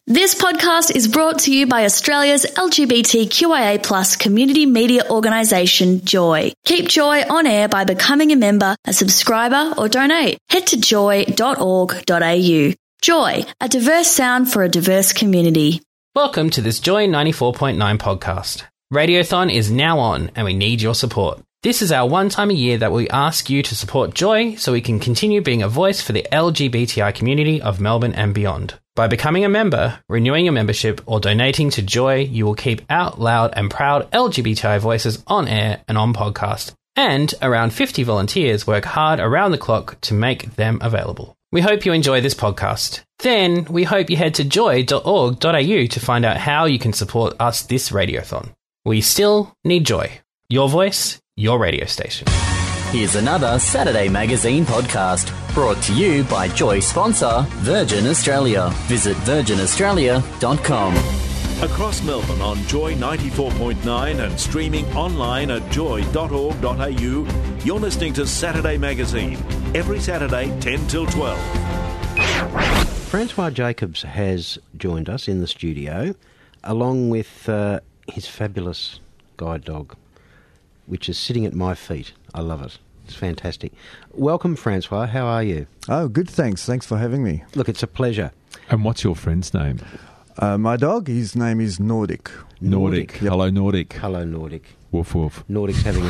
This podcast is brought to you by Australia's LGBTQIA+ community media organisation, Joy. Keep Joy on air by becoming a member, a subscriber or donate. Head to joy.org.au. Joy, a diverse sound for a diverse community. Welcome to this Joy 94.9 podcast. Radiothon is now on and we need your support. This is our one time a year that we ask you to support Joy so we can continue being a voice for the LGBTI community of Melbourne and beyond. By becoming a member, renewing your membership, or donating to Joy, you will keep out loud and proud LGBTI voices on air and on podcast. And around 50 volunteers work hard around the clock to make them available. We hope you enjoy this podcast. Then we hope you head to joy.org.au to find out how you can support us this radiothon. We still need Joy. Your voice, your radio station. Here's another Saturday Magazine podcast brought to you by Joy sponsor Virgin Australia. Visit virginaustralia.com. Across Melbourne on Joy 94.9 and streaming online at joy.org.au, you're listening to Saturday Magazine, every Saturday 10 till 12. Francois Jacobs has joined us in the studio, along with his fabulous guide dog, which is sitting at my feet. I love it. It's fantastic. Welcome, Francois. How are you? Oh, good, thanks. Thanks for having me. Look, it's a pleasure. And what's your friend's name? My dog, his name is Nordic. Nordic. Yep. Hello, Nordic. Hello, Nordic. Woof, woof. Nordic's having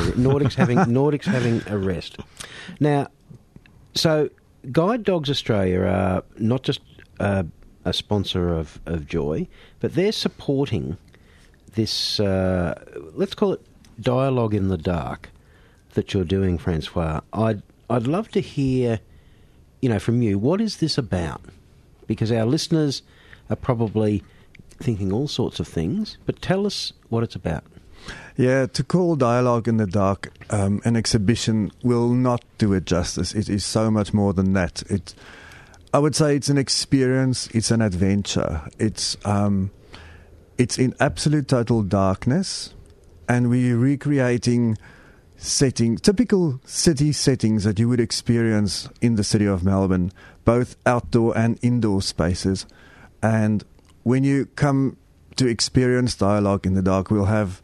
a rest. Now, so Guide Dogs Australia are not just a sponsor of Joy, but they're supporting this, let's call it Dialogue in the Dark, that you're doing, Francois. I'd love to hear, from you, what is this about? Because our listeners are probably thinking all sorts of things, but tell us what it's about. Yeah, to call Dialogue in the Dark an exhibition will not do it justice. It is so much more than that. I would say it's an experience, it's an adventure. It's in absolute total darkness, and we're recreating typical city settings that you would experience in the city of Melbourne, both outdoor and indoor spaces. And when you come to experience Dialogue in the Dark, we'll have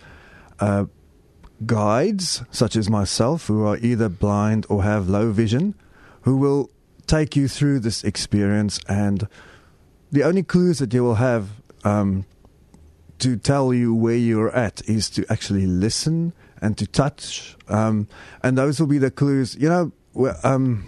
guides, such as myself, who are either blind or have low vision, who will take you through this experience. And the only clues that you will have to tell you where you're at is to actually listen and to touch, and those will be the clues. When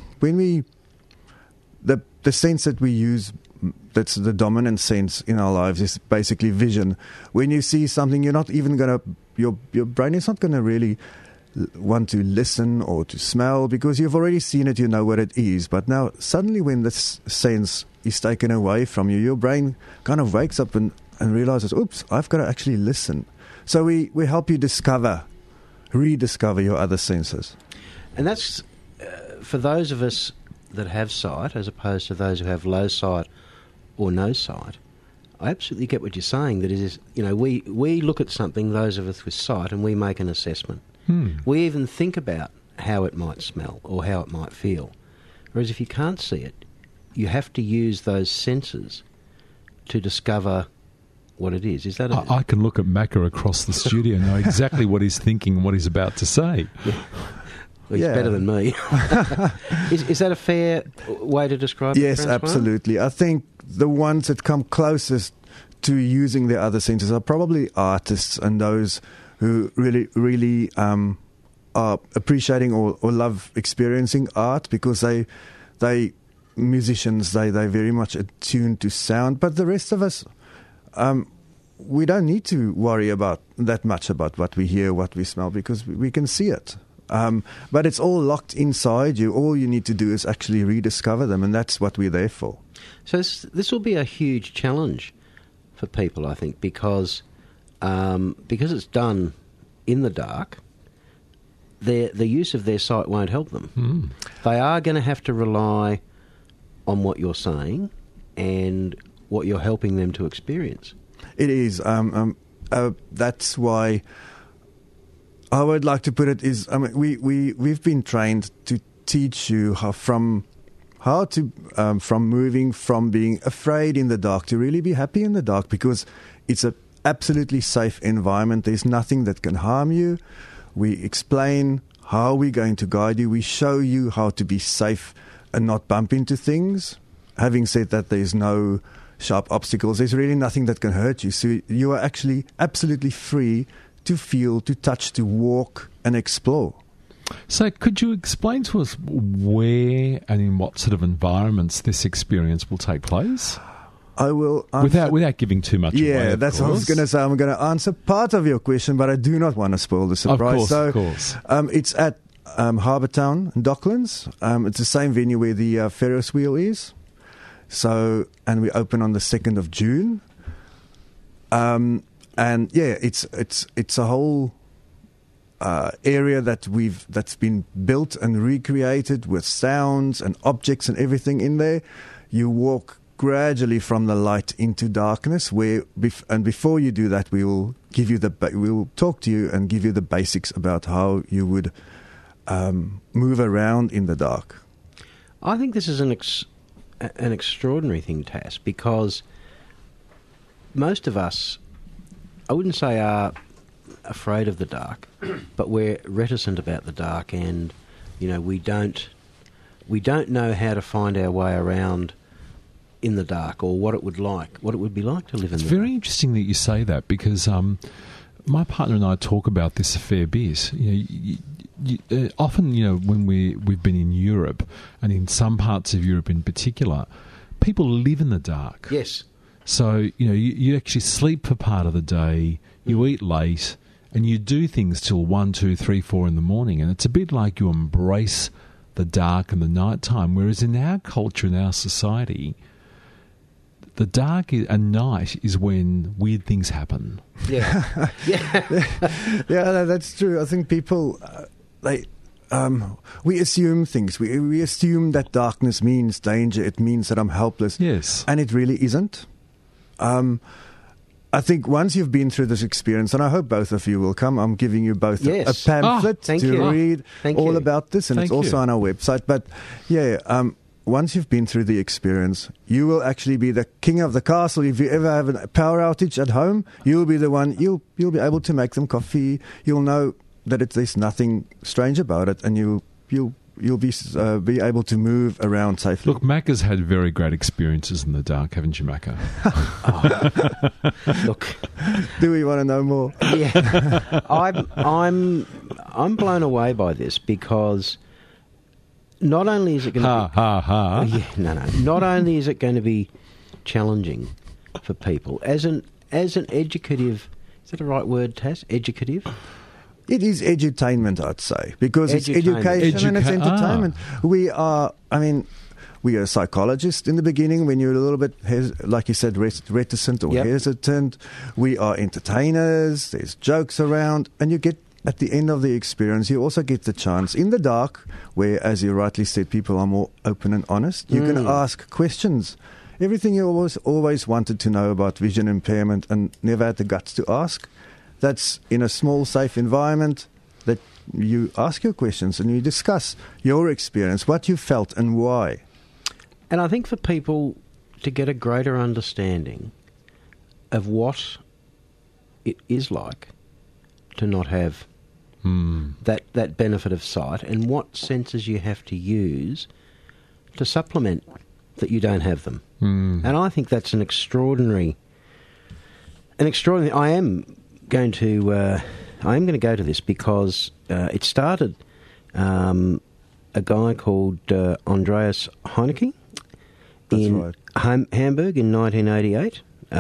the sense that we use, that's the dominant sense in our lives, is basically vision. When you see something, you're not even gonna, your brain is not gonna really want to listen or to smell, because you've already seen it, you know what it is. But now suddenly, when this sense is taken away from you, your brain kind of wakes up and realizes, oops, I've got to actually listen. So we help you rediscover your other senses. And that's for those of us that have sight, as opposed to those who have low sight or no sight. I absolutely get what you're saying. That it is, we look at something, those of us with sight, and we make an assessment. We even think about how it might smell or how it might feel. Whereas if you can't see it, you have to use those senses to discover what it is. Is that I can look at Macca across the studio and know exactly what he's thinking and what he's about to say. Yeah. Well, he's better than me. Is that a fair way to describe it? Yes, Francois? absolutely. I think the ones that come closest to using their other senses are probably artists and those who really, really are appreciating or love experiencing art, because they musicians, they very much attuned to sound. But the rest of us, we don't need to worry about that much about what we hear, what we smell, because we can see it. But it's all locked inside you. All you need to do is actually rediscover them, and that's what we're there for. So this will be a huge challenge for people, I think, because it's done in the dark. The use of their sight won't help them. They are going to have to rely on what you're saying and what you're helping them to experience. It is. That's why I would like to put it is, we've been trained to teach you how from from moving from being afraid in the dark to really be happy in the dark, because it's a absolutely safe environment. There's nothing that can harm you. We explain how we're going to guide you. We show you how to be safe and not bump into things. Having said that, there's no sharp obstacles. There's really nothing that can hurt you. So you are actually absolutely free to feel, to touch, to walk and explore. So could you explain to us where and in what sort of environments this experience will take place? I will answer. Without giving too much away. Yeah, that's what I was going to say. I'm going to answer part of your question, but I do not want to spoil the surprise. Of course. It's at Harbour Town in Docklands. It's the same venue where the Ferris wheel is. So, and we open on the 2nd of June. And yeah, it's a whole area that's been built and recreated with sounds and objects and everything in there. You walk gradually from the light into darkness, and before you do that, we will talk to you and give you the basics about how you would move around in the dark. I think this is an extraordinary thing, Tass, because most of us, I wouldn't say are afraid of the dark, but we're reticent about the dark, and we don't know how to find our way around in the dark, or what it would be like to live in the dark. It's very interesting that you say that, because my partner and I talk about this a fair bit. Often, when we've been in Europe, and in some parts of Europe in particular, people live in the dark. Yes. So, you actually sleep for part of the day, you eat late, and you do things till 1, 2, 3, 4 in the morning. And it's a bit like you embrace the dark and the night time. Whereas in our culture, in our society, the dark and night is when weird things happen. Yeah. Yeah, that's true. I think people, we assume things. We assume that darkness means danger. It means that I'm helpless. Yes. And it really isn't. I think once you've been through this experience, and I hope both of you will come, I'm giving you both a pamphlet to read all about this, and it's also on our website. But yeah, once you've been through the experience, you will actually be the king of the castle. If you ever have a power outage at home, you'll be the one. You'll be able to make them coffee. You'll know that there's nothing strange about it, and you'll be able to move around safely. Look, Macca's had very great experiences in the dark, haven't you, Macca? Look, do we want to know more? Yeah, I'm blown away by this, because not only is it going to not only is it going to be challenging for people as an educative. Is that the right word, Tass? Educative. It is edutainment, I'd say, because it's education and it's entertainment. We are psychologists in the beginning when you're a little bit, like you said, reticent or hesitant. We are entertainers. There's jokes around, and you get, at the end of the experience, you also get the chance in the dark, where, as you rightly said, people are more open and honest. You can ask questions. Everything you always wanted to know about vision impairment and never had the guts to ask. That's in a small, safe environment that you ask your questions and you discuss your experience, what you felt and why. And I think for people to get a greater understanding of what it is like to not have that benefit of sight, and what senses you have to use to supplement that you don't have them. And I think that's an extraordinary. I am going to go to this because it started a guy called Andreas Heineke in Hamburg in 1988.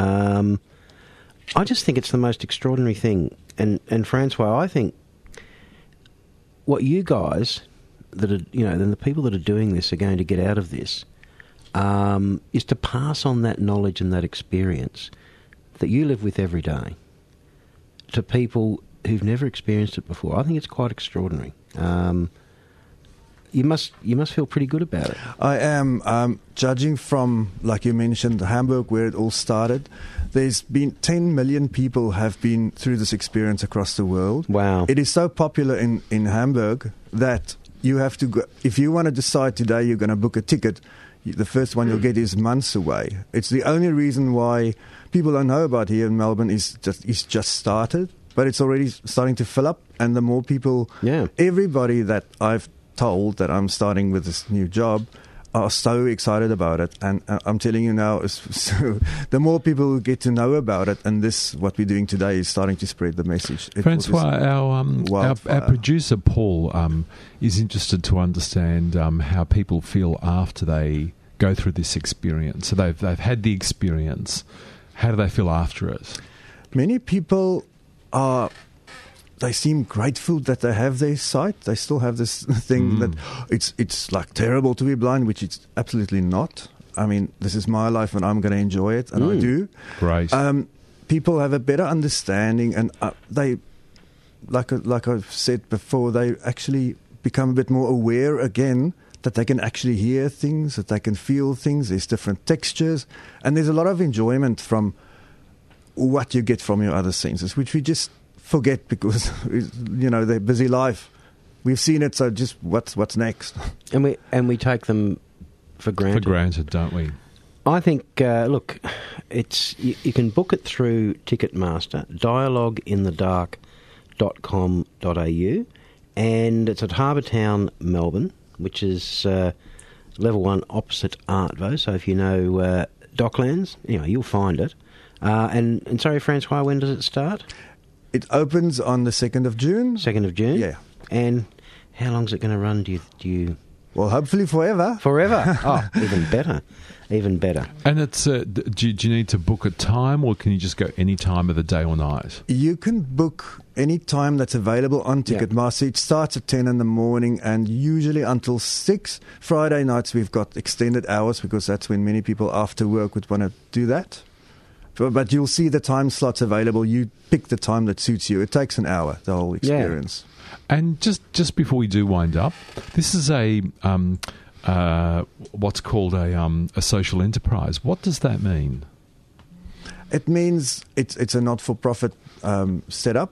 I just think it's the most extraordinary thing. And Francois, I think what you guys that are, and the people that are doing this are going to get out of this is to pass on that knowledge and that experience that you live with every day to people who've never experienced it before. I think it's quite extraordinary. You must feel pretty good about it. I am. Judging from, like you mentioned, Hamburg, where it all started, there's been 10 million people have been through this experience across the world. Wow. It is so popular in Hamburg that you have to go, if you want to decide today you're going to book a ticket, the first one you'll get is months away. It's the only reason why people don't know about here in Melbourne is just started, but it's already starting to fill up. And the more people, everybody that I've told that I'm starting with this new job are so excited about it. And I'm telling you now, so the more people who get to know about it, and this, what we're doing today, is starting to spread the message. Francois, our producer Paul is interested to understand how people feel after they go through this experience. So they've had the experience. How do they feel after it? Many people they seem grateful that they have their sight. They still have this thing that it's like terrible to be blind, which it's absolutely not. I mean, this is my life and I'm going to enjoy it, and I do. Great. People have a better understanding, and they, like I've said before, they actually become a bit more aware again that they can actually hear things, that they can feel things. There's different textures, and there's a lot of enjoyment from what you get from your other senses, which we just forget because, their busy life. We've seen it, so just what's next? And we take them for granted. For granted, don't we? I think, look, you can book it through Ticketmaster, dialogueinthedark.com.au, and it's at Harbour Town, Melbourne, which is level 1 opposite Artvo. So if you know Docklands, you'll find it. And sorry, Francois, when does it start? It opens on the 2nd of June. 2nd of June? Yeah. And how long is it going to run, do you... Well, hopefully forever. Forever? Oh, even better. Even better. And it's do you need to book a time, or can you just go any time of the day or night? You can book any time that's available on Ticketmaster. Yeah. It starts at 10 in the morning and usually until 6. Friday nights we've got extended hours because that's when many people after work would want to do that. But you'll see the time slots available. You pick the time that suits you. It takes an hour, the whole experience. Yeah. And just before we do wind up, this is a what's called a social enterprise. What does that mean? It means it's a not-for-profit setup,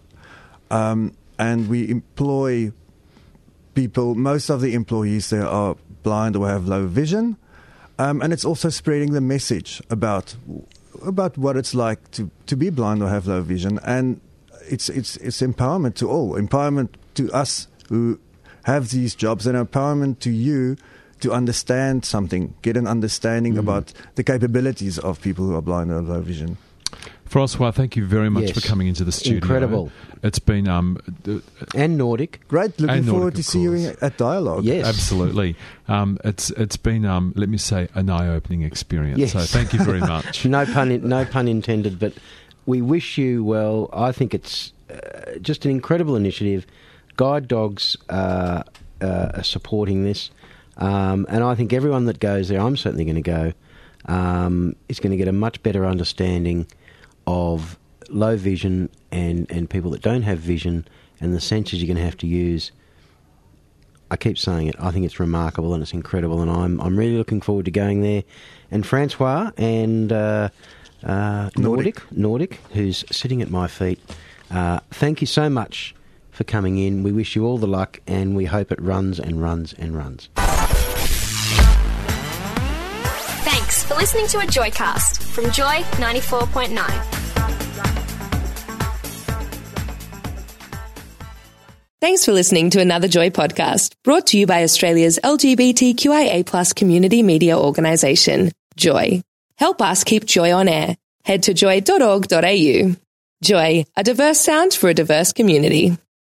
and we employ people. Most of the employees there are blind or have low vision, and it's also spreading the message about what it's like to be blind or have low vision, and it's empowerment to all, empowerment to us who have these jobs, and empowerment to you to understand something, get an understanding about the capabilities of people who are blind or low vision. Francois, thank you very much for coming into the studio. Incredible. It's been... and Nordic. Great. Looking forward to see you at Dialogue. Yes. Absolutely. It's been, let me say, an eye-opening experience. Yes. So thank you very much. No pun intended, but we wish you well. I think it's just an incredible initiative. Guide dogs are supporting this. And I think everyone that goes there, I'm certainly going to go, is going to get a much better understanding of low vision and people that don't have vision and the sensors you're going to have to use. I keep saying it. I think it's remarkable and it's incredible, and I'm really looking forward to going there. And Francois and Nordic, who's sitting at my feet, thank you so much for coming in. We wish you all the luck, and we hope it runs and runs and runs. Thanks for listening to a Joycast from Joy 94.9. Thanks for listening to another Joy podcast, brought to you by Australia's LGBTQIA+ community media organisation, Joy. Help us keep Joy on air. Head to joy.org.au. Joy, a diverse sound for a diverse community.